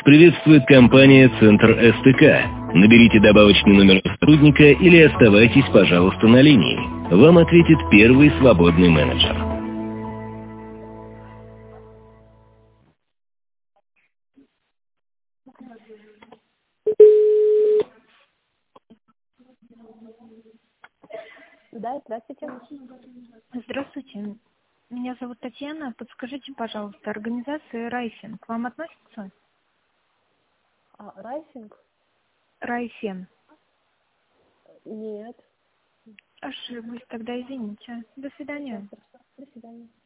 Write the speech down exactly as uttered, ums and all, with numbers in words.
Приветствует компания «Центр СТК». Наберите добавочный номер сотрудника или оставайтесь, пожалуйста, на линии. Вам ответит первый свободный менеджер. Да, здравствуйте. Здравствуйте. Меня зовут Татьяна. Подскажите, пожалуйста, организация Райфен к вам относится? А, райфинг? Райфен. Нет. Ошиблась, тогда извините. До Все, свидания. хорошо. До свидания.